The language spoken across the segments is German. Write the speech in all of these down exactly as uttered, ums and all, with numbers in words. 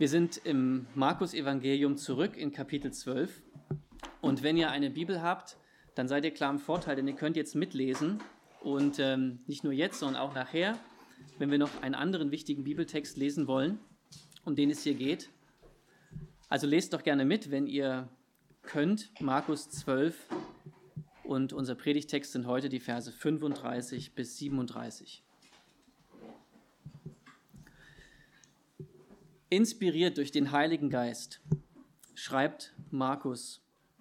Wir sind im Markus-Evangelium zurück in Kapitel zwölf. Und wenn ihr eine Bibel habt, dann seid ihr klar im Vorteil, denn ihr könnt jetzt mitlesen. Und ähm, nicht nur jetzt, sondern auch nachher, wenn wir noch einen anderen wichtigen Bibeltext lesen wollen, um den es hier geht. Also lest doch gerne mit, wenn ihr könnt, Markus zwölf. Und unser Predigtext sind heute die Verse fünfunddreißig bis siebenunddreißig. Inspiriert durch den Heiligen Geist schreibt Markus: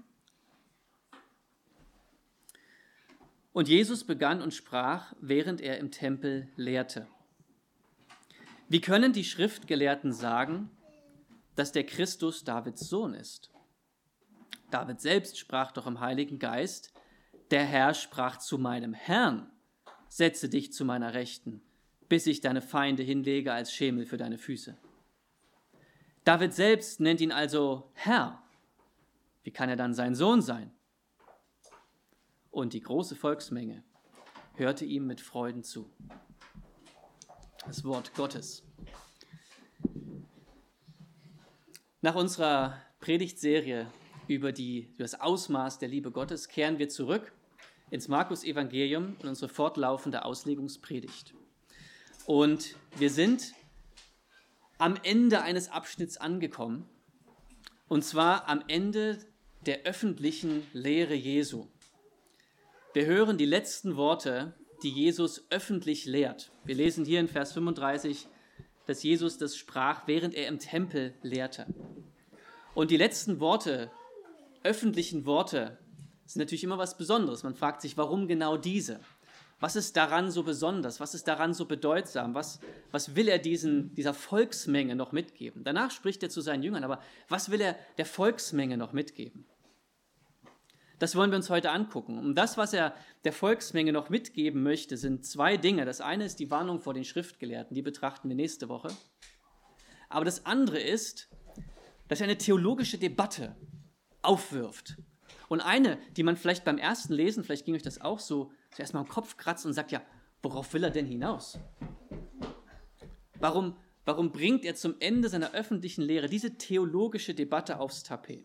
Und Jesus begann und sprach, während er im Tempel lehrte: Wie können die Schriftgelehrten sagen, dass der Christus Davids Sohn ist? David selbst sprach doch im Heiligen Geist: Der Herr sprach zu meinem Herrn: Setze dich zu meiner Rechten, bis ich deine Feinde hinlege als Schemel für deine Füße. David selbst nennt ihn also Herr. Wie kann er dann sein Sohn sein? Und die große Volksmenge hörte ihm mit Freuden zu. Das Wort Gottes. Nach unserer Predigtserie über, die, über das Ausmaß der Liebe Gottes kehren wir zurück ins Markus-Evangelium und unsere fortlaufende Auslegungspredigt. Und wir sind am Ende eines Abschnitts angekommen, und zwar am Ende der öffentlichen Lehre Jesu. Wir hören die letzten Worte, die Jesus öffentlich lehrt. Wir lesen hier in Vers fünfunddreißig, dass Jesus das sprach, während er im Tempel lehrte. Und die letzten Worte, öffentlichen Worte, sind natürlich immer was Besonderes. Man fragt sich, warum genau diese? Was ist daran so besonders? Was ist daran so bedeutsam? Was, was will er diesen, dieser Volksmenge noch mitgeben? Danach spricht er zu seinen Jüngern, aber was will er der Volksmenge noch mitgeben? Das wollen wir uns heute angucken. Und das, was er der Volksmenge noch mitgeben möchte, sind zwei Dinge. Das eine ist die Warnung vor den Schriftgelehrten, die betrachten wir nächste Woche. Aber das andere ist, dass er eine theologische Debatte aufwirft. Und eine, die man vielleicht beim ersten Lesen, vielleicht ging euch das auch so, zuerst mal im Kopf kratzt und sagt, ja, worauf will er denn hinaus? Warum, warum bringt er zum Ende seiner öffentlichen Lehre diese theologische Debatte aufs Tapet?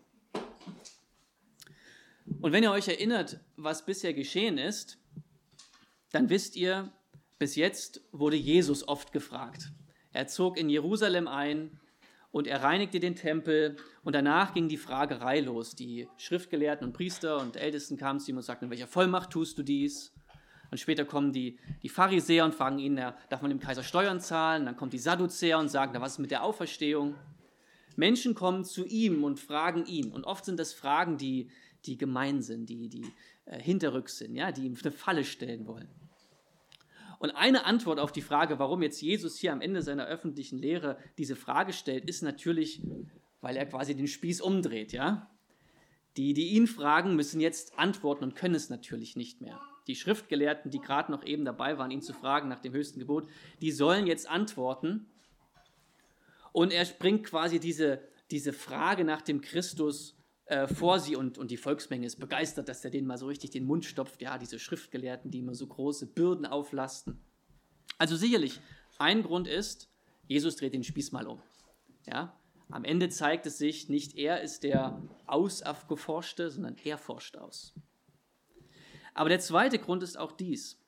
Und wenn ihr euch erinnert, was bisher geschehen ist, dann wisst ihr, bis jetzt wurde Jesus oft gefragt. Er zog in Jerusalem ein und er reinigte den Tempel und danach ging die Fragerei los. Die Schriftgelehrten und Priester und Ältesten kamen zu ihm und sagten, in welcher Vollmacht tust du dies? Und später kommen die, die Pharisäer und fragen ihn, ja, darf man dem Kaiser Steuern zahlen? Dann kommt die Sadduzäer und sagen, na, was ist mit der Auferstehung? Menschen kommen zu ihm und fragen ihn. Und oft sind das Fragen, die, die gemein sind, die, die äh, hinterrücks sind, ja, die ihm eine Falle stellen wollen. Und eine Antwort auf die Frage, warum jetzt Jesus hier am Ende seiner öffentlichen Lehre diese Frage stellt, ist natürlich, weil er quasi den Spieß umdreht, ja. Die, die ihn fragen, müssen jetzt antworten und können es natürlich nicht mehr. Die Schriftgelehrten, die gerade noch eben dabei waren, ihn zu fragen nach dem höchsten Gebot, die sollen jetzt antworten. Und er bringt quasi diese, diese Frage nach dem Christus äh, vor sie und, und die Volksmenge ist begeistert, dass er denen mal so richtig den Mund stopft. Ja, diese Schriftgelehrten, die immer so große Bürden auflasten. Also sicherlich, ein Grund ist, Jesus dreht den Spieß mal um. Ja, am Ende zeigt es sich, nicht er ist der Ausgeforschte, sondern er forscht aus. Aber der zweite Grund ist auch dies.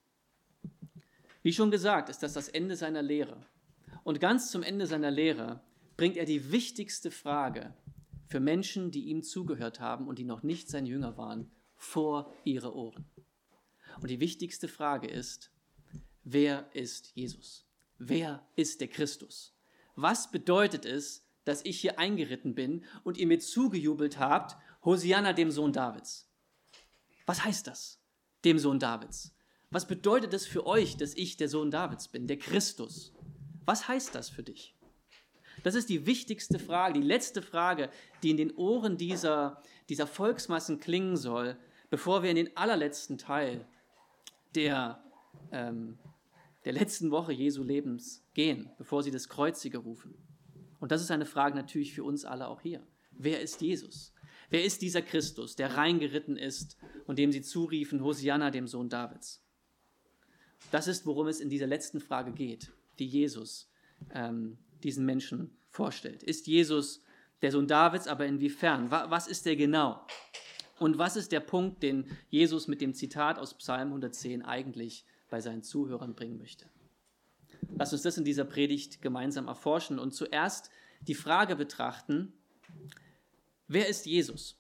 Wie schon gesagt, ist das das Ende seiner Lehre. Und ganz zum Ende seiner Lehre bringt er die wichtigste Frage für Menschen, die ihm zugehört haben und die noch nicht sein Jünger waren, vor ihre Ohren. Und die wichtigste Frage ist, wer ist Jesus? Wer ist der Christus? Was bedeutet es, dass ich hier eingeritten bin und ihr mir zugejubelt habt, Hosianna, dem Sohn Davids? Was heißt das, dem Sohn Davids? Was bedeutet es für euch, dass ich der Sohn Davids bin, der Christus? Was heißt das für dich? Das ist die wichtigste Frage, die letzte Frage, die in den Ohren dieser, dieser Volksmassen klingen soll, bevor wir in den allerletzten Teil der, ähm, der letzten Woche Jesu Lebens gehen, bevor sie das Kreuzige rufen. Und das ist eine Frage natürlich für uns alle auch hier. Wer ist Jesus? Wer ist dieser Christus, der reingeritten ist und dem sie zuriefen, Hosianna, dem Sohn Davids? Das ist, worum es in dieser letzten Frage geht, die Jesus ähm, diesen Menschen vorstellt. Ist Jesus der Sohn Davids, aber inwiefern? Was ist der genau? Und was ist der Punkt, den Jesus mit dem Zitat aus Psalm hundertzehn eigentlich bei seinen Zuhörern bringen möchte? Lass uns das in dieser Predigt gemeinsam erforschen und zuerst die Frage betrachten, wer ist Jesus?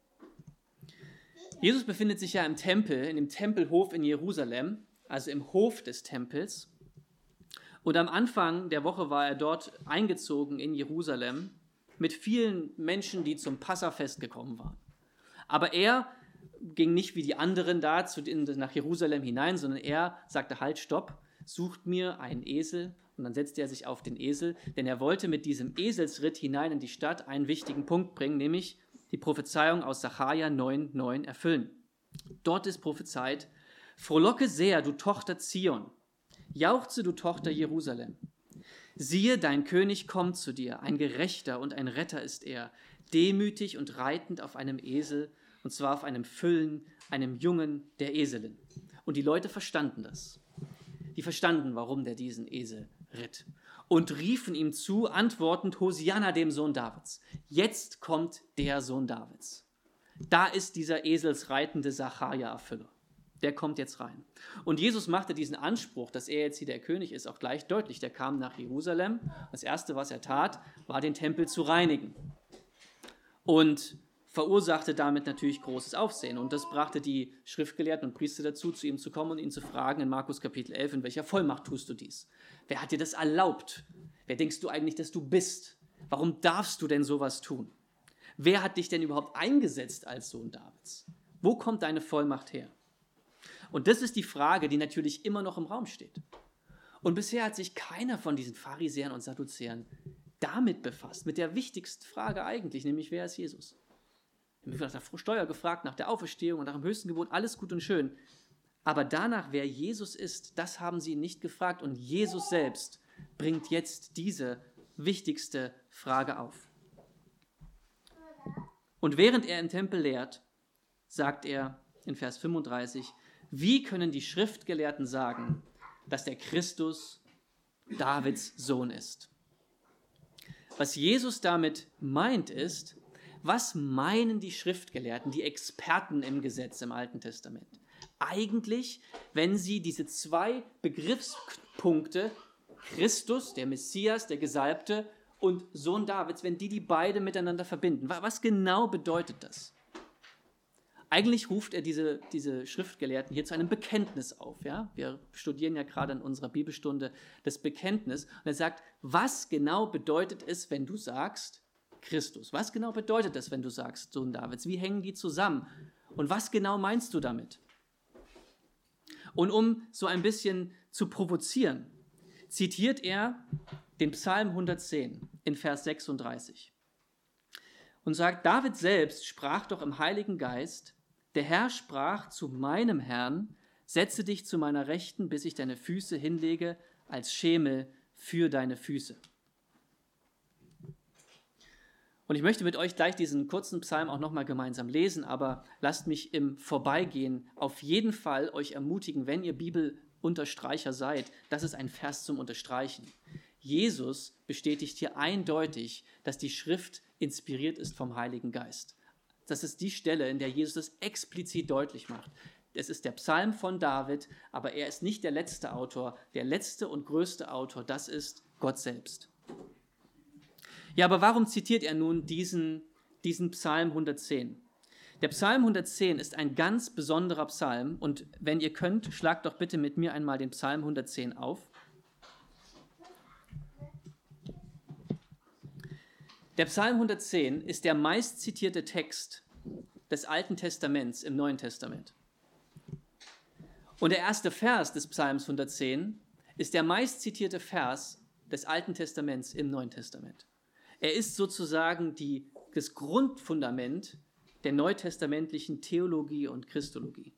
Jesus befindet sich ja im Tempel, in dem Tempelhof in Jerusalem, also im Hof des Tempels. Und am Anfang der Woche war er dort eingezogen in Jerusalem mit vielen Menschen, die zum Passafest gekommen waren. Aber er ging nicht wie die anderen da zu, in, nach Jerusalem hinein, sondern er sagte, halt, stopp, sucht mir einen Esel. Und dann setzte er sich auf den Esel, denn er wollte mit diesem Eselsritt hinein in die Stadt einen wichtigen Punkt bringen, nämlich die Prophezeiung aus Sacharja neun neun erfüllen. Dort ist prophezeit, frohlocke sehr, du Tochter Zion, jauchze, du Tochter Jerusalem. Siehe, dein König kommt zu dir, ein Gerechter und ein Retter ist er, demütig und reitend auf einem Esel, und zwar auf einem Füllen, einem Jungen der Eselin. Und die Leute verstanden das. Die verstanden, warum der diesen Esel ritt. Und riefen ihm zu, antwortend, Hosianna dem Sohn Davids. Jetzt kommt der Sohn Davids. Da ist dieser eselsreitende Sacharja-Erfüller. Der kommt jetzt rein. Und Jesus machte diesen Anspruch, dass er jetzt hier der König ist, auch gleich deutlich. Der kam nach Jerusalem. Das Erste, was er tat, war, den Tempel zu reinigen. Und verursachte damit natürlich großes Aufsehen. Und das brachte die Schriftgelehrten und Priester dazu, zu ihm zu kommen und ihn zu fragen in Markus Kapitel elf, in welcher Vollmacht tust du dies? Wer hat dir das erlaubt? Wer denkst du eigentlich, dass du bist? Warum darfst du denn sowas tun? Wer hat dich denn überhaupt eingesetzt als Sohn Davids? Wo kommt deine Vollmacht her? Und das ist die Frage, die natürlich immer noch im Raum steht. Und bisher hat sich keiner von diesen Pharisäern und Sadduzäern damit befasst, mit der wichtigsten Frage eigentlich, nämlich wer ist Jesus? Wir haben nach der Steuer gefragt, nach der Auferstehung und nach dem höchsten Gebot, alles gut und schön. Aber danach, wer Jesus ist, das haben sie ihn nicht gefragt. Und Jesus selbst bringt jetzt diese wichtigste Frage auf. Und während er im Tempel lehrt, sagt er in Vers fünfunddreißig, wie können die Schriftgelehrten sagen, dass der Christus Davids Sohn ist? Was Jesus damit meint ist, was meinen die Schriftgelehrten, die Experten im Gesetz im Alten Testament? Eigentlich, wenn sie diese zwei Begriffspunkte, Christus, der Messias, der Gesalbte und Sohn Davids, wenn die die beide miteinander verbinden. Was genau bedeutet das? Eigentlich ruft er diese, diese Schriftgelehrten hier zu einem Bekenntnis auf. Ja? Wir studieren ja gerade in unserer Bibelstunde das Bekenntnis. Und er sagt, was genau bedeutet es, wenn du sagst, Christus? Was genau bedeutet das, wenn du sagst, Sohn Davids? Wie hängen die zusammen? Und was genau meinst du damit? Und um so ein bisschen zu provozieren, zitiert er den Psalm hundertzehn in Vers sechsunddreißig und sagt, David selbst sprach doch im Heiligen Geist, der Herr sprach zu meinem Herrn, setze dich zu meiner Rechten, bis ich deine Füße hinlege als Schemel für deine Füße. Und ich möchte mit euch gleich diesen kurzen Psalm auch nochmal gemeinsam lesen, aber lasst mich im Vorbeigehen auf jeden Fall euch ermutigen, wenn ihr Bibelunterstreicher seid, das ist ein Vers zum Unterstreichen. Jesus bestätigt hier eindeutig, dass die Schrift inspiriert ist vom Heiligen Geist. Das ist die Stelle, in der Jesus das explizit deutlich macht. Es ist der Psalm von David, aber er ist nicht der letzte Autor. Der letzte und größte Autor, das ist Gott selbst. Ja, aber warum zitiert er nun diesen, diesen Psalm hundertzehn? Der Psalm hundertzehn ist ein ganz besonderer Psalm und wenn ihr könnt, schlagt doch bitte mit mir einmal den Psalm hundertzehn auf. Der Psalm hundertzehn ist der meistzitierte Text des Alten Testaments im Neuen Testament. Und der erste Vers des Psalms hundertzehn ist der meistzitierte Vers des Alten Testaments im Neuen Testament. Er ist sozusagen die, das Grundfundament der neutestamentlichen Theologie und Christologie.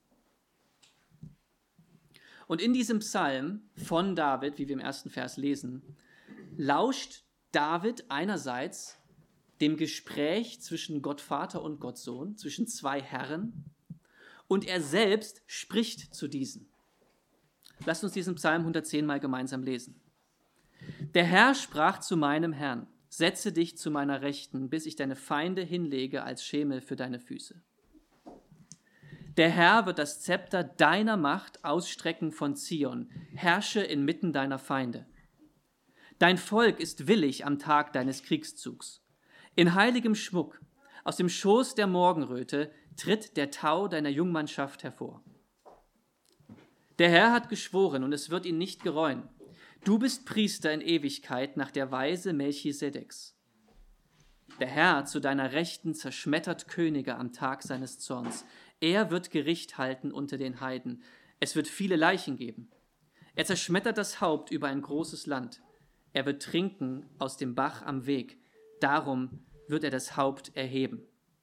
Und in diesem Psalm von David, wie wir im ersten Vers lesen, lauscht David einerseits dem Gespräch zwischen Gott Vater und Gott Sohn, zwischen zwei Herren, und er selbst spricht zu diesen. Lasst uns diesen Psalm hundertzehn mal gemeinsam lesen. Der Herr sprach zu meinem Herrn, setze dich zu meiner Rechten, bis ich deine Feinde hinlege als Schemel für deine Füße. Der Herr wird das Zepter deiner Macht ausstrecken von Zion, herrsche inmitten deiner Feinde. Dein Volk ist willig am Tag deines Kriegszugs. In heiligem Schmuck, aus dem Schoß der Morgenröte, tritt der Tau deiner Jungmannschaft hervor. Der Herr hat geschworen, und es wird ihn nicht gereuen. Du bist Priester in Ewigkeit nach der Weise Melchisedeks. Der Herr zu deiner Rechten zerschmettert Könige am Tag seines Zorns. Er wird Gericht halten unter den Heiden. Es wird viele Leichen geben. Er zerschmettert das Haupt über ein großes Land. Er wird trinken aus dem Bach am Weg. Darum wird er das Haupt erheben.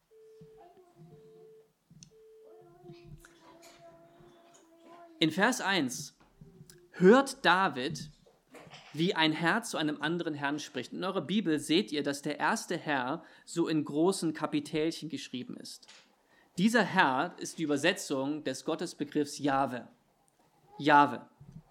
In Vers eins hört David, wie ein Herr zu einem anderen Herrn spricht. In eurer Bibel seht ihr, dass der erste Herr so in großen Kapitelchen geschrieben ist. Dieser Herr ist die Übersetzung des Gottesbegriffs Jahwe. Jahwe.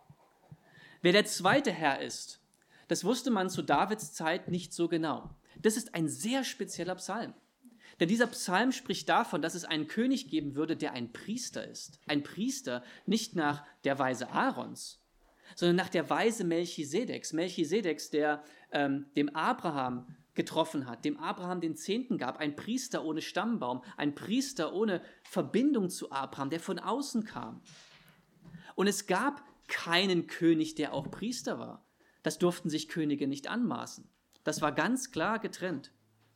Wer der zweite Herr ist, das wusste man zu Davids Zeit nicht so genau. Das ist ein sehr spezieller Psalm. Denn dieser Psalm spricht davon, dass es einen König geben würde, der ein Priester ist. Ein Priester nicht nach der Weise Aarons, sondern nach der Weise Melchisedeks. Melchisedeks, der ähm, dem Abraham getroffen hat, dem Abraham den Zehnten gab, ein Priester ohne Stammbaum, ein Priester ohne Verbindung zu Abraham, der von außen kam. Und es gab keinen König, der auch Priester war. Das durften sich Könige nicht anmaßen. Das war ganz klar getrennt.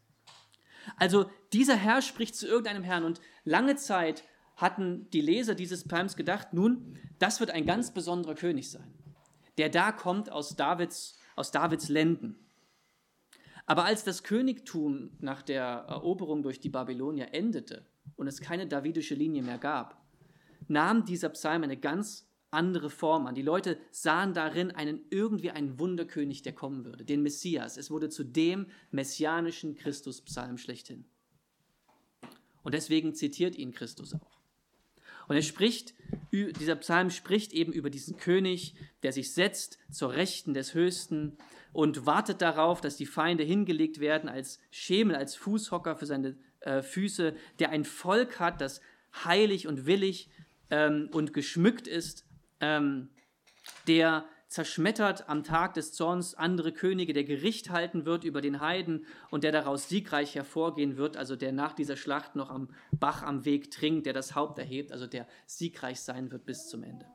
Also dieser Herr spricht zu irgendeinem Herrn und lange Zeit hatten die Leser dieses Psalms gedacht, nun, das wird ein ganz besonderer König sein, der da kommt aus Davids, aus Davids Lenden. Aber als das Königtum nach der Eroberung durch die Babylonier endete und es keine davidische Linie mehr gab, nahm dieser Psalm eine ganz andere Form an. Die Leute sahen darin einen irgendwie einen Wunderkönig, der kommen würde, den Messias. Es wurde zu dem messianischen Christuspsalm schlechthin. Und deswegen zitiert ihn Christus auch. Und er spricht, dieser Psalm spricht eben über diesen König, der sich setzt zur Rechten des Höchsten und wartet darauf, dass die Feinde hingelegt werden als Schemel, als Fußhocker für seine äh, Füße, der ein Volk hat, das heilig und willig ähm, und geschmückt ist, ähm, der zerschmettert am Tag des Zorns andere Könige, der Gericht halten wird über den Heiden und der daraus siegreich hervorgehen wird, also der nach dieser Schlacht noch am Bach am Weg trinkt, der das Haupt erhebt, also der siegreich sein wird bis zum Ende.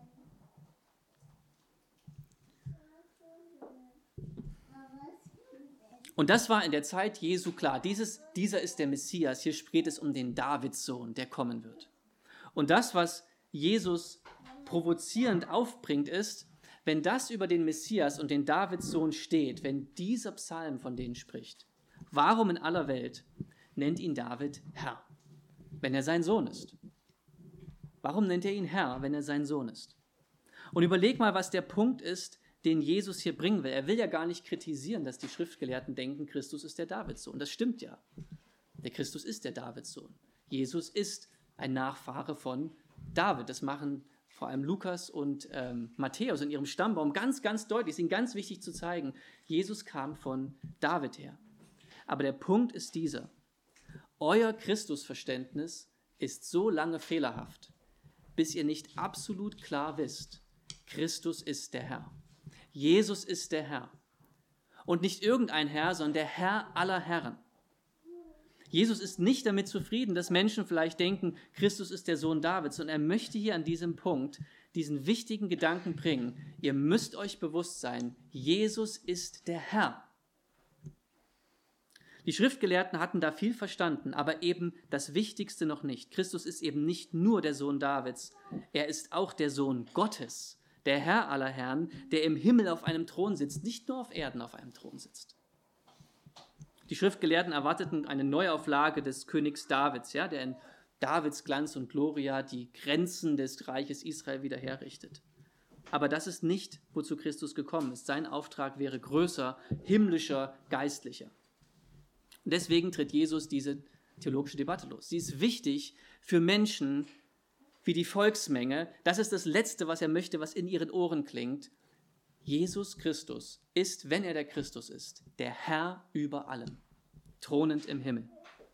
Und das war in der Zeit Jesu klar. Dieses, dieser ist der Messias. Hier spricht es um den Davidssohn, der kommen wird. Und das, was Jesus provozierend aufbringt, ist, wenn das über den Messias und den Davidssohn steht, wenn dieser Psalm von denen spricht, warum in aller Welt nennt ihn David Herr, wenn er sein Sohn ist? Warum nennt er ihn Herr, wenn er sein Sohn ist? Und überleg mal, was der Punkt ist, den Jesus hier bringen will. Er will ja gar nicht kritisieren, dass die Schriftgelehrten denken, Christus ist der Davidssohn. Das stimmt ja. Der Christus ist der Davidssohn. Jesus ist ein Nachfahre von David. Das machen vor allem Lukas und ähm, Matthäus in ihrem Stammbaum ganz, ganz deutlich. Es ist ihnen ganz wichtig zu zeigen, Jesus kam von David her. Aber der Punkt ist dieser. Euer Christusverständnis ist so lange fehlerhaft, bis ihr nicht absolut klar wisst, Christus ist der Herr. Jesus ist der Herr. Und nicht irgendein Herr, sondern der Herr aller Herren. Jesus ist nicht damit zufrieden, dass Menschen vielleicht denken, Christus ist der Sohn Davids, und er möchte hier an diesem Punkt diesen wichtigen Gedanken bringen. Ihr müsst euch bewusst sein, Jesus ist der Herr. Die Schriftgelehrten hatten da viel verstanden, aber eben das Wichtigste noch nicht. Christus ist eben nicht nur der Sohn Davids, er ist auch der Sohn Gottes, der Herr aller Herren, der im Himmel auf einem Thron sitzt, nicht nur auf Erden auf einem Thron sitzt. Die Schriftgelehrten erwarteten eine Neuauflage des Königs Davids, ja, der in Davids Glanz und Gloria die Grenzen des Reiches Israel wieder herrichtet. Aber das ist nicht, wozu Christus gekommen ist. Sein Auftrag wäre größer, himmlischer, geistlicher. Und deswegen tritt Jesus diese theologische Debatte los. Sie ist wichtig für Menschen wie die Volksmenge. Das ist das Letzte, was er möchte, was in ihren Ohren klingt. Jesus Christus ist, wenn er der Christus ist, der Herr über allem, thronend im Himmel.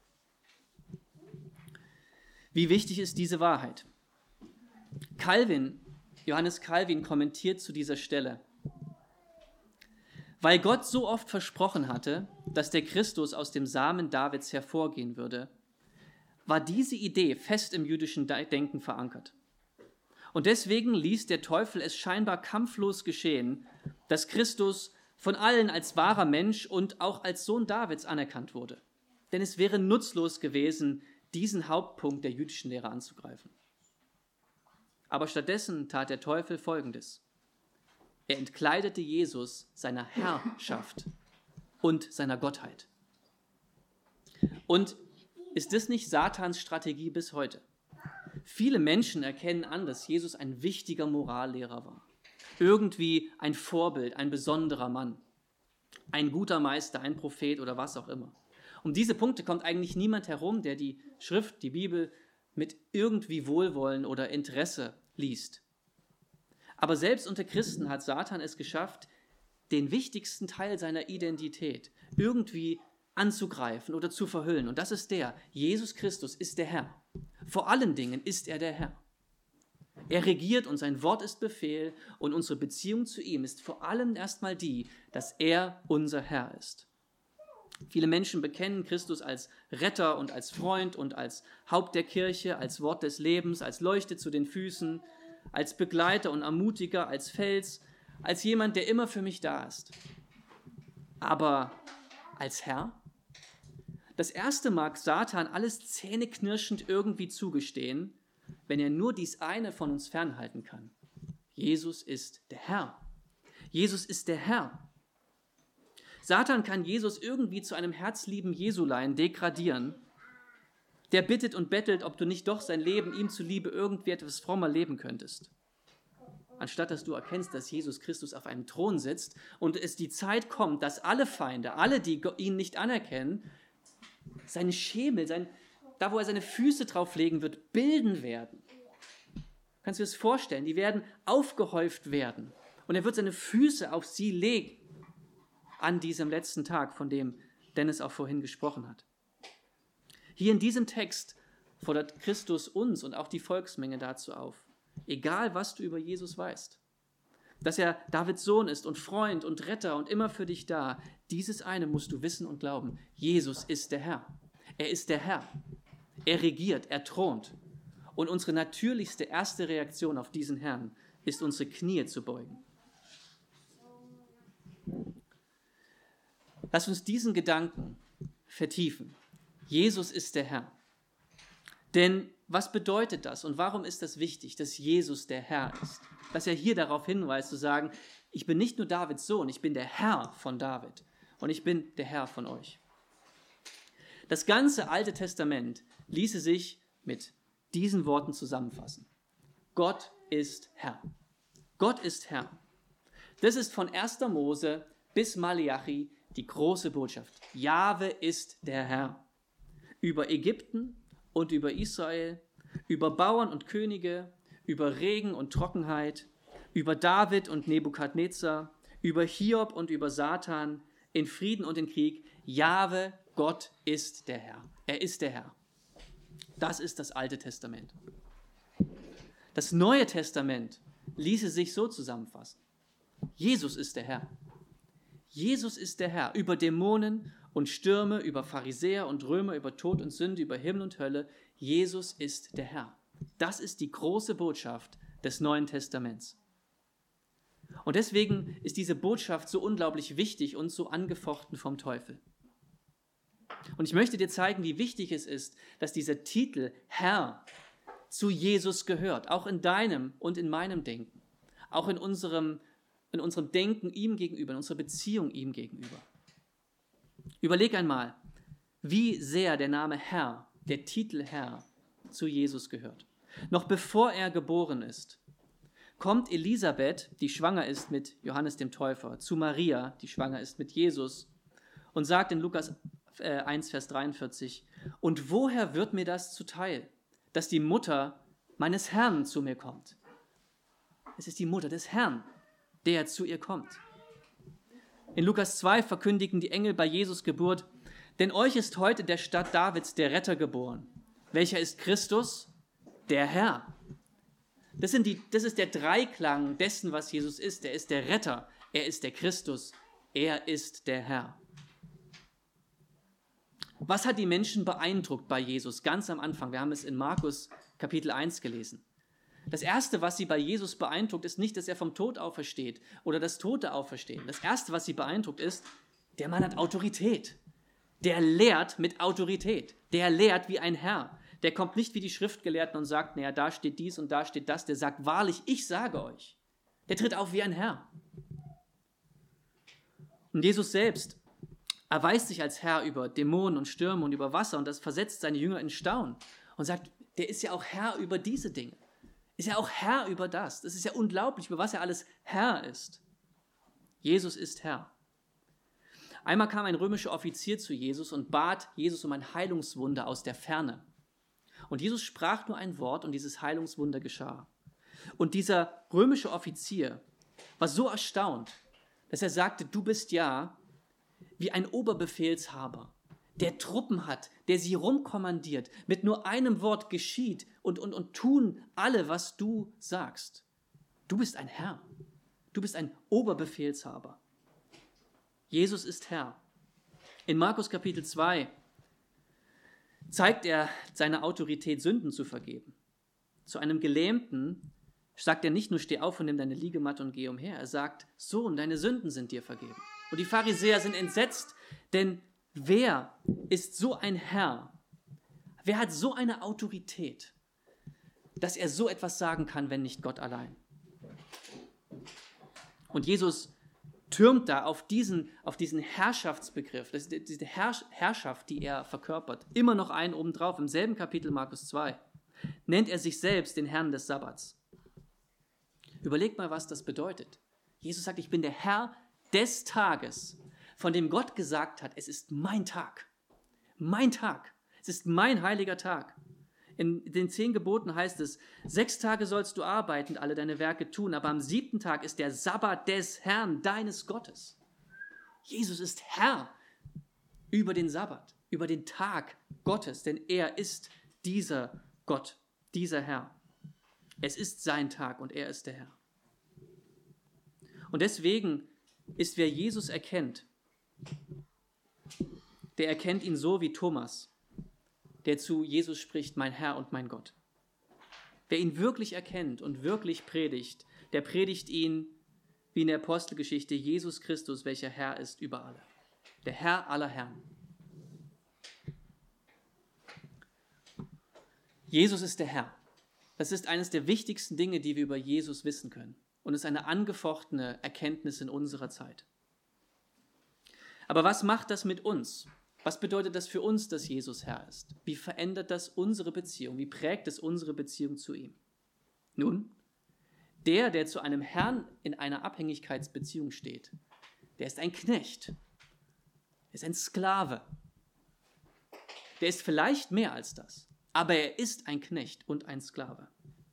Wie wichtig ist diese Wahrheit? Calvin, Johannes Calvin kommentiert zu dieser Stelle: Weil Gott so oft versprochen hatte, dass der Christus aus dem Samen Davids hervorgehen würde, war diese Idee fest im jüdischen Denken verankert. Und deswegen ließ der Teufel es scheinbar kampflos geschehen, dass Christus von allen als wahrer Mensch und auch als Sohn Davids anerkannt wurde. Denn es wäre nutzlos gewesen, diesen Hauptpunkt der jüdischen Lehre anzugreifen. Aber stattdessen tat der Teufel Folgendes: Er entkleidete Jesus seiner Herrschaft und seiner Gottheit. Und ist das nicht Satans Strategie bis heute? Viele Menschen erkennen an, dass Jesus ein wichtiger Morallehrer war. Irgendwie ein Vorbild, ein besonderer Mann, ein guter Meister, ein Prophet oder was auch immer. Um diese Punkte kommt eigentlich niemand herum, der die Schrift, die Bibel, mit irgendwie Wohlwollen oder Interesse liest. Aber selbst unter Christen hat Satan es geschafft, den wichtigsten Teil seiner Identität irgendwie anzugreifen oder zu verhüllen. Und das ist der: Jesus Christus ist der Herr. Vor allen Dingen ist er der Herr. Er regiert und sein Wort ist Befehl, und unsere Beziehung zu ihm ist vor allem erstmal die, dass er unser Herr ist. Viele Menschen bekennen Christus als Retter und als Freund und als Haupt der Kirche, als Wort des Lebens, als Leuchte zu den Füßen, als Begleiter und Ermutiger, als Fels, als jemand, der immer für mich da ist. Aber als Herr? Das erste mag Satan alles zähneknirschend irgendwie zugestehen, wenn er nur dies eine von uns fernhalten kann: Jesus ist der Herr. Jesus ist der Herr. Satan kann Jesus irgendwie zu einem herzlieben Jesulein degradieren, der bittet und bettelt, ob du nicht doch sein Leben ihm zuliebe irgendwie etwas frommer leben könntest. Anstatt dass du erkennst, dass Jesus Christus auf einem Thron sitzt und es die Zeit kommt, dass alle Feinde, alle, die ihn nicht anerkennen, seine Schemel, sein, da wo er seine Füße drauf legen wird, bilden werden. Kannst du dir das vorstellen? Die werden aufgehäuft werden und er wird seine Füße auf sie legen an diesem letzten Tag, von dem Dennis auch vorhin gesprochen hat. Hier in diesem Text fordert Christus uns und auch die Volksmenge dazu auf: Egal, was du über Jesus weißt, dass er Davids Sohn ist und Freund und Retter und immer für dich da, dieses eine musst du wissen und glauben: Jesus ist der Herr. Er ist der Herr. Er regiert, er thront. Und unsere natürlichste erste Reaktion auf diesen Herrn ist, unsere Knie zu beugen. Lass uns diesen Gedanken vertiefen. Jesus ist der Herr. Denn was bedeutet das und warum ist das wichtig, dass Jesus der Herr ist? Dass er hier darauf hinweist, zu sagen: Ich bin nicht nur Davids Sohn, ich bin der Herr von David und ich bin der Herr von euch. Das ganze Alte Testament ließe sich mit diesen Worten zusammenfassen: Gott ist Herr. Gott ist Herr. Das ist von erster Mose bis Maleachi die große Botschaft. Jahwe ist der Herr. Über Ägypten und über Israel, über Bauern und Könige, über Regen und Trockenheit, über David und Nebukadnezar, über Hiob und über Satan, in Frieden und in Krieg. Jahwe, Gott ist der Herr. Er ist der Herr. Das ist das Alte Testament. Das Neue Testament ließe sich so zusammenfassen: Jesus ist der Herr. Jesus ist der Herr über Dämonen und Stürme, über Pharisäer und Römer, über Tod und Sünde, über Himmel und Hölle. Jesus ist der Herr. Das ist die große Botschaft des Neuen Testaments. Und deswegen ist diese Botschaft so unglaublich wichtig und so angefochten vom Teufel. Und ich möchte dir zeigen, wie wichtig es ist, dass dieser Titel Herr zu Jesus gehört, auch in deinem und in meinem Denken, auch in unserem, in unserem Denken ihm gegenüber, in unserer Beziehung ihm gegenüber. Überleg einmal, wie sehr der Name Herr, der Titel Herr, zu Jesus gehört. Noch bevor er geboren ist, kommt Elisabeth, die schwanger ist mit Johannes dem Täufer, zu Maria, die schwanger ist mit Jesus, und sagt in Lukas eins, Vers dreiundvierzig: Und woher wird mir das zuteil, dass die Mutter meines Herrn zu mir kommt? Es ist die Mutter des Herrn, der zu ihr kommt. In Lukas zwei verkündigen die Engel bei Jesus Geburt: Denn euch ist heute der Stadt Davids der Retter geboren. Welcher ist Christus? Der Herr. Das, sind die, das ist der Dreiklang dessen, was Jesus ist. Er ist der Retter, er ist der Christus, er ist der Herr. Was hat die Menschen beeindruckt bei Jesus ganz am Anfang? Wir haben es in Markus Kapitel eins gelesen. Das Erste, was sie bei Jesus beeindruckt, ist nicht, dass er vom Tod aufersteht oder dass Tote auferstehen. Das Erste, was sie beeindruckt, ist, der Mann hat Autorität. Der lehrt mit Autorität. Der lehrt wie ein Herr. Der kommt nicht wie die Schriftgelehrten und sagt, naja, da steht dies und da steht das. Der sagt, wahrlich, ich sage euch. Der tritt auf wie ein Herr. Und Jesus selbst erweist sich als Herr über Dämonen und Stürme und über Wasser, und das versetzt seine Jünger in Staunen und sagt, der ist ja auch Herr über diese Dinge. Ist ja auch Herr über das. Das ist ja unglaublich, über was er alles Herr ist. Jesus ist Herr. Einmal kam ein römischer Offizier zu Jesus und bat Jesus um ein Heilungswunder aus der Ferne. Und Jesus sprach nur ein Wort und dieses Heilungswunder geschah. Und dieser römische Offizier war so erstaunt, dass er sagte, du bist ja wie ein Oberbefehlshaber, der Truppen hat, der sie rumkommandiert. Mit nur einem Wort geschieht und, und, und tun alle, was du sagst. Du bist ein Herr. Du bist ein Oberbefehlshaber. Jesus ist Herr. In Markus Kapitel zwei zeigt er seine Autorität, Sünden zu vergeben. Zu einem Gelähmten sagt er nicht nur, steh auf und nimm deine Liegematte und geh umher. Er sagt, Sohn, deine Sünden sind dir vergeben. Und die Pharisäer sind entsetzt, denn wer ist so ein Herr? Wer hat so eine Autorität, dass er so etwas sagen kann, wenn nicht Gott allein? Und Jesus türmt da auf diesen, auf diesen Herrschaftsbegriff, das ist diese Herr, Herrschaft, die er verkörpert, immer noch einen obendrauf. Im selben Kapitel Markus zwei nennt er sich selbst den Herrn des Sabbats. Überlegt mal, was das bedeutet. Jesus sagt, ich bin der Herr des Tages, von dem Gott gesagt hat, es ist mein Tag. Mein Tag. Es ist mein heiliger Tag. In den zehn Geboten heißt es, sechs Tage sollst du arbeiten und alle deine Werke tun, aber am siebten Tag ist der Sabbat des Herrn, deines Gottes. Jesus ist Herr über den Sabbat, über den Tag Gottes, denn er ist dieser Gott, dieser Herr. Es ist sein Tag und er ist der Herr. Und deswegen ist, wer Jesus erkennt, der erkennt ihn so wie Thomas, der zu Jesus spricht, mein Herr und mein Gott. Wer ihn wirklich erkennt und wirklich predigt, der predigt ihn wie in der Apostelgeschichte Jesus Christus, welcher Herr ist über alle. Der Herr aller Herren. Jesus ist der Herr. Das ist eines der wichtigsten Dinge, die wir über Jesus wissen können. Und es ist eine angefochtene Erkenntnis in unserer Zeit. Aber was macht das mit uns? Was bedeutet das für uns, dass Jesus Herr ist? Wie verändert das unsere Beziehung? Wie prägt es unsere Beziehung zu ihm? Nun, der, der zu einem Herrn in einer Abhängigkeitsbeziehung steht, der ist ein Knecht. Er ist ein Sklave. Der ist vielleicht mehr als das, aber er ist ein Knecht und ein Sklave.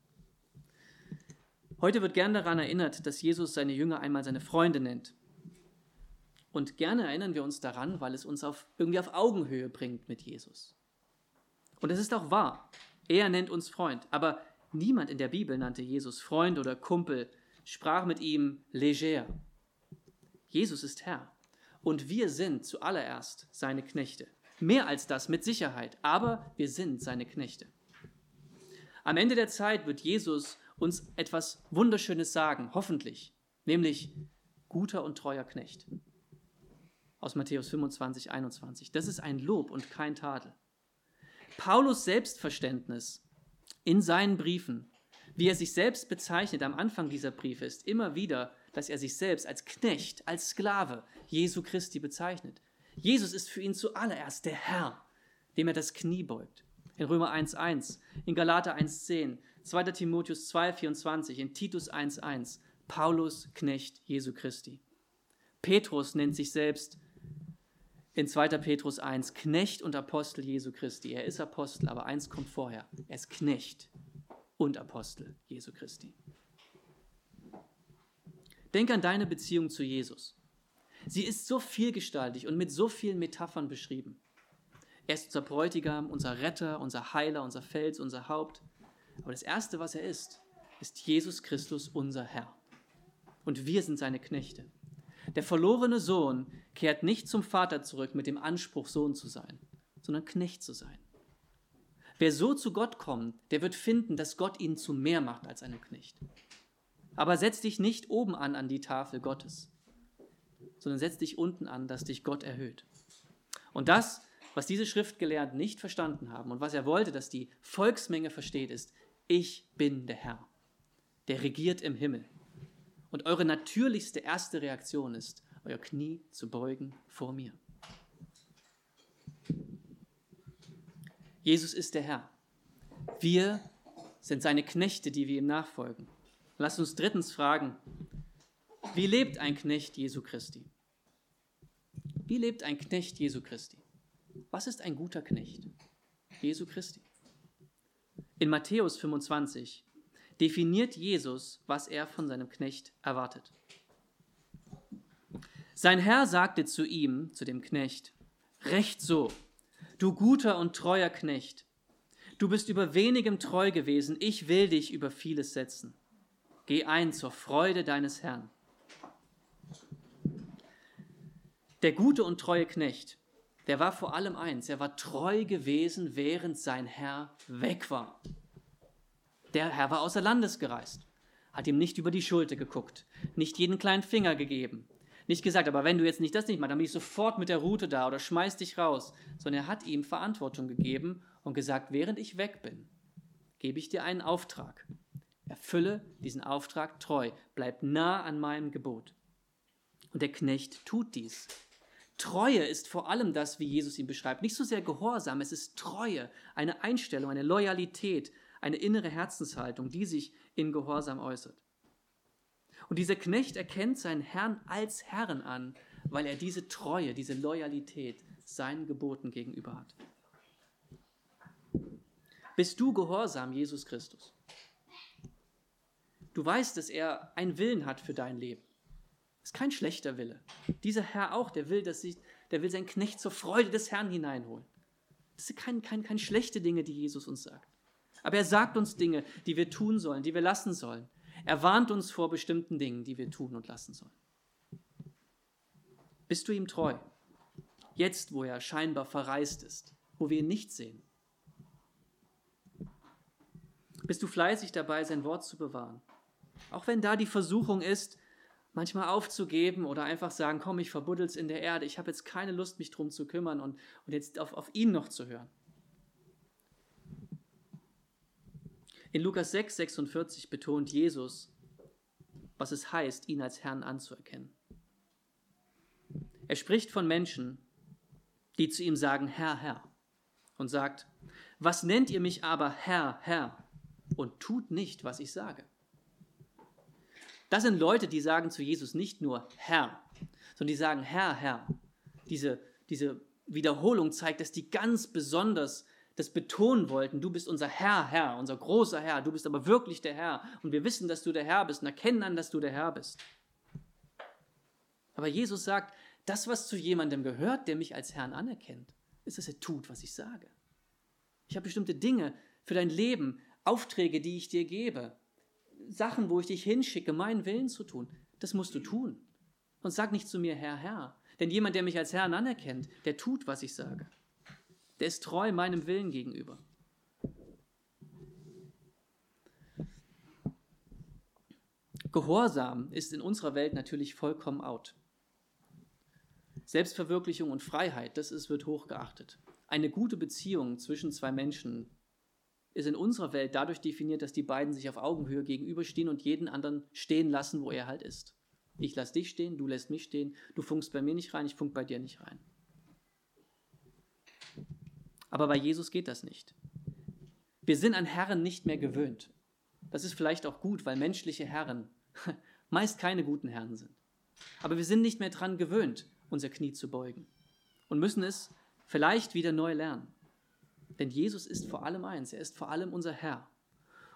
Heute wird gern daran erinnert, dass Jesus seine Jünger einmal seine Freunde nennt. Und gerne erinnern wir uns daran, weil es uns auf, irgendwie auf Augenhöhe bringt mit Jesus. Und es ist auch wahr. Er nennt uns Freund. Aber niemand in der Bibel nannte Jesus Freund oder Kumpel, sprach mit ihm leger. Jesus ist Herr. Und wir sind zuallererst seine Knechte. Mehr als das mit Sicherheit, aber wir sind seine Knechte. Am Ende der Zeit wird Jesus uns etwas Wunderschönes sagen, hoffentlich, nämlich guter und treuer Knecht. Aus Matthäus fünfundzwanzig, einundzwanzig. Das ist ein Lob und kein Tadel. Paulus' Selbstverständnis in seinen Briefen, wie er sich selbst bezeichnet am Anfang dieser Briefe, ist immer wieder, dass er sich selbst als Knecht, als Sklave Jesu Christi bezeichnet. Jesus ist für ihn zuallererst der Herr, dem er das Knie beugt. In Römer eins, eins, in Galater eins, zehn, zweiter Timotheus zwei, vierundzwanzig, in Titus eins, eins, Paulus, Knecht Jesu Christi. Petrus nennt sich selbst in zweiter Petrus eins, Knecht und Apostel Jesu Christi. Er ist Apostel, aber eins kommt vorher. Er ist Knecht und Apostel Jesu Christi. Denk an deine Beziehung zu Jesus. Sie ist so vielgestaltig und mit so vielen Metaphern beschrieben. Er ist unser Bräutigam, unser Retter, unser Heiler, unser Fels, unser Haupt. Aber das Erste, was er ist, ist Jesus Christus, unser Herr. Und wir sind seine Knechte. Der verlorene Sohn kehrt nicht zum Vater zurück mit dem Anspruch, Sohn zu sein, sondern Knecht zu sein. Wer so zu Gott kommt, der wird finden, dass Gott ihn zu mehr macht als einen Knecht. Aber setz dich nicht oben an an die Tafel Gottes, sondern setz dich unten an, dass dich Gott erhöht. Und das, was diese Schriftgelehrten nicht verstanden haben und was er wollte, dass die Volksmenge versteht, ist: Ich bin der Herr, der regiert im Himmel. Und eure natürlichste erste Reaktion ist, euer Knie zu beugen vor mir. Jesus ist der Herr. Wir sind seine Knechte, die wir ihm nachfolgen. Lasst uns drittens fragen: Wie lebt ein Knecht Jesu Christi? Wie lebt ein Knecht Jesu Christi? Was ist ein guter Knecht Jesu Christi? In Matthäus fünfundzwanzig definiert Jesus, was er von seinem Knecht erwartet. Sein Herr sagte zu ihm, zu dem Knecht: Recht so, du guter und treuer Knecht. Du bist über wenigem treu gewesen, ich will dich über vieles setzen. Geh ein zur Freude deines Herrn. Der gute und treue Knecht, der war vor allem eins: Er war treu gewesen, während sein Herr weg war. Der Herr war außer Landes gereist, hat ihm nicht über die Schulter geguckt, nicht jeden kleinen Finger gegeben, nicht gesagt, aber wenn du jetzt nicht das nicht machst, dann bin ich sofort mit der Rute da oder schmeiß dich raus, sondern er hat ihm Verantwortung gegeben und gesagt: Während ich weg bin, gebe ich dir einen Auftrag. Erfülle diesen Auftrag treu, bleib nah an meinem Gebot. Und der Knecht tut dies. Treue ist vor allem das, wie Jesus ihn beschreibt. Nicht so sehr Gehorsam, es ist Treue, eine Einstellung, eine Loyalität, eine innere Herzenshaltung, die sich in Gehorsam äußert. Und dieser Knecht erkennt seinen Herrn als Herrn an, weil er diese Treue, diese Loyalität seinen Geboten gegenüber hat. Bist du gehorsam, Jesus Christus? Du weißt, dass er einen Willen hat für dein Leben. Das ist kein schlechter Wille. Dieser Herr auch, der will, dass sich, der will seinen Knecht zur Freude des Herrn hineinholen. Das sind keine kein, kein schlechte Dinge, die Jesus uns sagt. Aber er sagt uns Dinge, die wir tun sollen, die wir lassen sollen. Er warnt uns vor bestimmten Dingen, die wir tun und lassen sollen. Bist du ihm treu? Jetzt, wo er scheinbar verreist ist, wo wir ihn nicht sehen. Bist du fleißig dabei, sein Wort zu bewahren? Auch wenn da die Versuchung ist, manchmal aufzugeben oder einfach sagen: Komm, ich verbuddel's in der Erde, ich habe jetzt keine Lust, mich drum zu kümmern und, und jetzt auf, auf ihn noch zu hören. In Lukas sechs, sechsundvierzig betont Jesus, was es heißt, ihn als Herrn anzuerkennen. Er spricht von Menschen, die zu ihm sagen: Herr, Herr, und sagt: Was nennt ihr mich aber Herr, Herr, und tut nicht, was ich sage? Das sind Leute, die sagen zu Jesus nicht nur Herr, sondern die sagen Herr, Herr. Diese, diese Wiederholung zeigt, dass die ganz besonders das betonen wollten: Du bist unser Herr, Herr, unser großer Herr, du bist aber wirklich der Herr und wir wissen, dass du der Herr bist und erkennen an, dass du der Herr bist. Aber Jesus sagt, das, was zu jemandem gehört, der mich als Herrn anerkennt, ist, dass er tut, was ich sage. Ich habe bestimmte Dinge für dein Leben, Aufträge, die ich dir gebe, Sachen, wo ich dich hinschicke, meinen Willen zu tun. Das musst du tun. Und sag nicht zu mir Herr, Herr. Denn jemand, der mich als Herrn anerkennt, der tut, was ich sage. Der ist treu meinem Willen gegenüber. Gehorsam ist in unserer Welt natürlich vollkommen out. Selbstverwirklichung und Freiheit, das ist, wird hochgeachtet. Eine gute Beziehung zwischen zwei Menschen ist in unserer Welt dadurch definiert, dass die beiden sich auf Augenhöhe gegenüberstehen und jeden anderen stehen lassen, wo er halt ist. Ich lasse dich stehen, du lässt mich stehen, du funkst bei mir nicht rein, ich funk bei dir nicht rein. Aber bei Jesus geht das nicht. Wir sind an Herren nicht mehr gewöhnt. Das ist vielleicht auch gut, weil menschliche Herren meist keine guten Herren sind. Aber wir sind nicht mehr dran gewöhnt, unser Knie zu beugen und müssen es vielleicht wieder neu lernen. Denn Jesus ist vor allem eins, er ist vor allem unser Herr.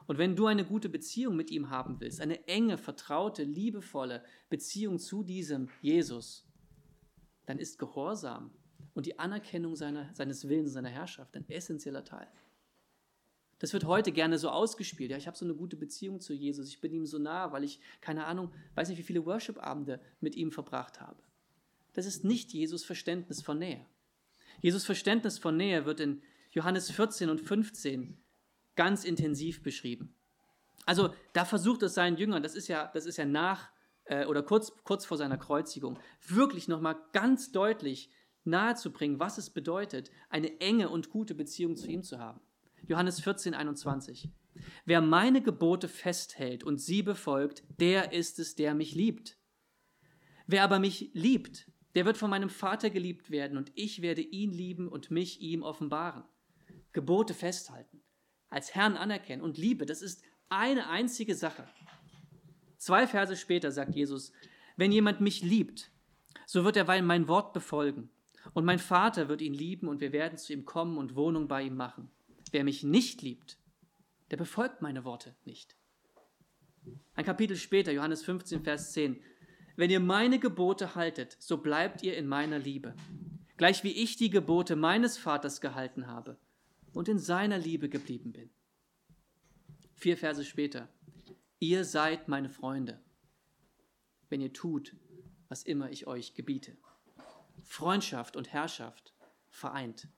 Und wenn du eine gute Beziehung mit ihm haben willst, eine enge, vertraute, liebevolle Beziehung zu diesem Jesus, dann ist Gehorsam und die Anerkennung seiner, seines Willens, seiner Herrschaft ein essentieller Teil. Das wird heute gerne so ausgespielt. Ja, ich habe so eine gute Beziehung zu Jesus, ich bin ihm so nah, weil ich, keine Ahnung, weiß nicht, wie viele Worship-Abende mit ihm verbracht habe. Das ist nicht Jesus' Verständnis von Nähe. Jesus' Verständnis von Nähe wird in Johannes vierzehn und fünfzehn ganz intensiv beschrieben. Also da versucht es seinen Jüngern, das ist ja, das ist ja nach äh, oder kurz, kurz vor seiner Kreuzigung, wirklich nochmal ganz deutlich nahezubringen, was es bedeutet, eine enge und gute Beziehung zu ihm zu haben. Johannes vierzehn, einundzwanzig. Wer meine Gebote festhält und sie befolgt, der ist es, der mich liebt. Wer aber mich liebt, der wird von meinem Vater geliebt werden und ich werde ihn lieben und mich ihm offenbaren. Gebote festhalten, als Herrn anerkennen und Liebe, das ist eine einzige Sache. Zwei Verse später sagt Jesus, wenn jemand mich liebt, so wird er mein Wort befolgen und mein Vater wird ihn lieben und wir werden zu ihm kommen und Wohnung bei ihm machen. Wer mich nicht liebt, der befolgt meine Worte nicht. Ein Kapitel später, Johannes fünfzehn, Vers zehn. Wenn ihr meine Gebote haltet, so bleibt ihr in meiner Liebe, gleich wie ich die Gebote meines Vaters gehalten habe und in seiner Liebe geblieben bin. Vier Verse später. Ihr seid meine Freunde, wenn ihr tut, was immer ich euch gebiete. Freundschaft und Herrschaft vereint.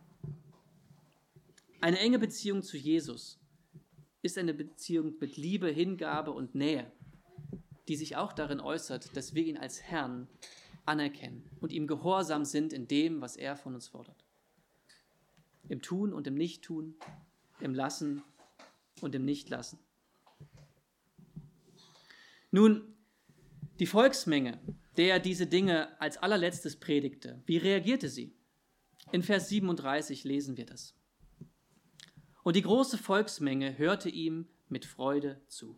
Eine enge Beziehung zu Jesus ist eine Beziehung mit Liebe, Hingabe und Nähe, die sich auch darin äußert, dass wir ihn als Herrn anerkennen und ihm gehorsam sind in dem, was er von uns fordert. Im Tun und im Nichttun, im Lassen und im Nichtlassen. Nun, die Volksmenge, der diese Dinge als allerletztes predigte, wie reagierte sie? In Vers siebenunddreißig lesen wir das. Und die große Volksmenge hörte ihm mit Freude zu.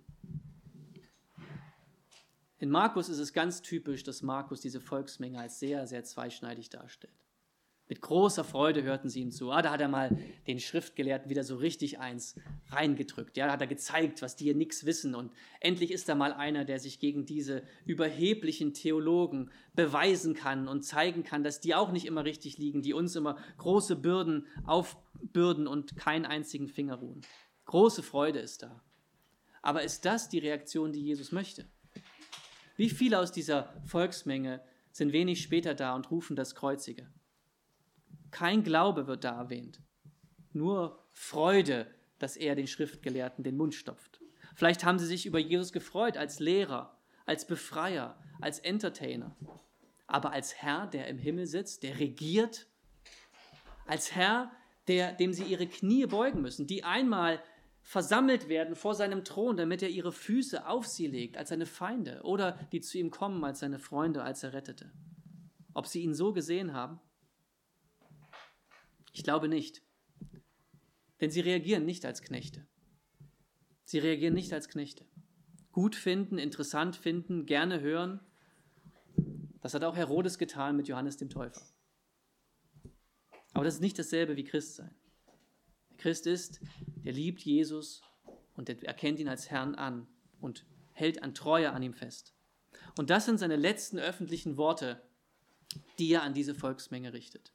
In Markus ist es ganz typisch, dass Markus diese Volksmenge als sehr, sehr zweischneidig darstellt. Mit großer Freude hörten sie ihm zu. Ah, da hat er mal den Schriftgelehrten wieder so richtig eins reingedrückt. Ja, da hat er gezeigt, was die hier nichts wissen. Und endlich ist da mal einer, der sich gegen diese überheblichen Theologen beweisen kann und zeigen kann, dass die auch nicht immer richtig liegen, die uns immer große Bürden aufbürden und keinen einzigen Finger ruhen. Große Freude ist da. Aber ist das die Reaktion, die Jesus möchte? Wie viele aus dieser Volksmenge sind wenig später da und rufen das Kreuzige? Kein Glaube wird da erwähnt, nur Freude, dass er den Schriftgelehrten den Mund stopft. Vielleicht haben sie sich über Jesus gefreut als Lehrer, als Befreier, als Entertainer, aber als Herr, der im Himmel sitzt, der regiert, als Herr, der, dem sie ihre Knie beugen müssen, die einmal versammelt werden vor seinem Thron, damit er ihre Füße auf sie legt als seine Feinde oder die zu ihm kommen als seine Freunde, als Errettete. Ob sie ihn so gesehen haben? Ich glaube nicht, denn sie reagieren nicht als Knechte. Sie reagieren nicht als Knechte. Gut finden, interessant finden, gerne hören, das hat auch Herodes getan mit Johannes dem Täufer. Aber das ist nicht dasselbe wie Christsein. Der Christ ist, der liebt Jesus und der erkennt ihn als Herrn an und hält an Treue an ihm fest. Und das sind seine letzten öffentlichen Worte, die er an diese Volksmenge richtet.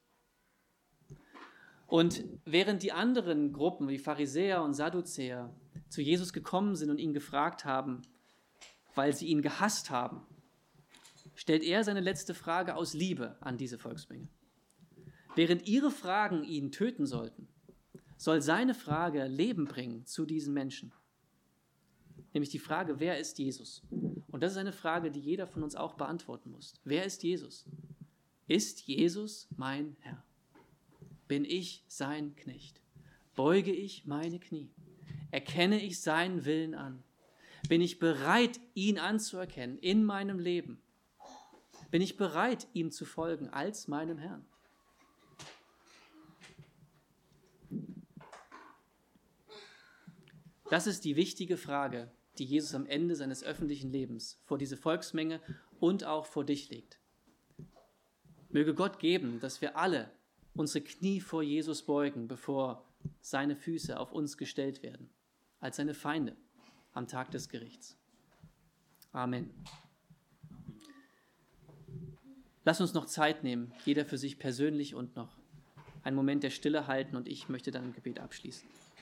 Und während die anderen Gruppen, wie Pharisäer und Sadduzäer, zu Jesus gekommen sind und ihn gefragt haben, weil sie ihn gehasst haben, stellt er seine letzte Frage aus Liebe an diese Volksmenge. Während ihre Fragen ihn töten sollten, soll seine Frage Leben bringen zu diesen Menschen. Nämlich die Frage, wer ist Jesus? Und das ist eine Frage, die jeder von uns auch beantworten muss. Wer ist Jesus? Ist Jesus mein Herr? Bin ich sein Knecht? Beuge ich meine Knie? Erkenne ich seinen Willen an? Bin ich bereit, ihn anzuerkennen in meinem Leben? Bin ich bereit, ihm zu folgen als meinem Herrn? Das ist die wichtige Frage, die Jesus am Ende seines öffentlichen Lebens vor diese Volksmenge und auch vor dich legt. Möge Gott geben, dass wir alle unsere Knie vor Jesus beugen, bevor seine Füße auf uns gestellt werden. als seine Feinde am Tag des Gerichts. Amen. Lass uns noch Zeit nehmen, jeder für sich persönlich und noch einen Moment der Stille halten und ich möchte dann im Gebet abschließen.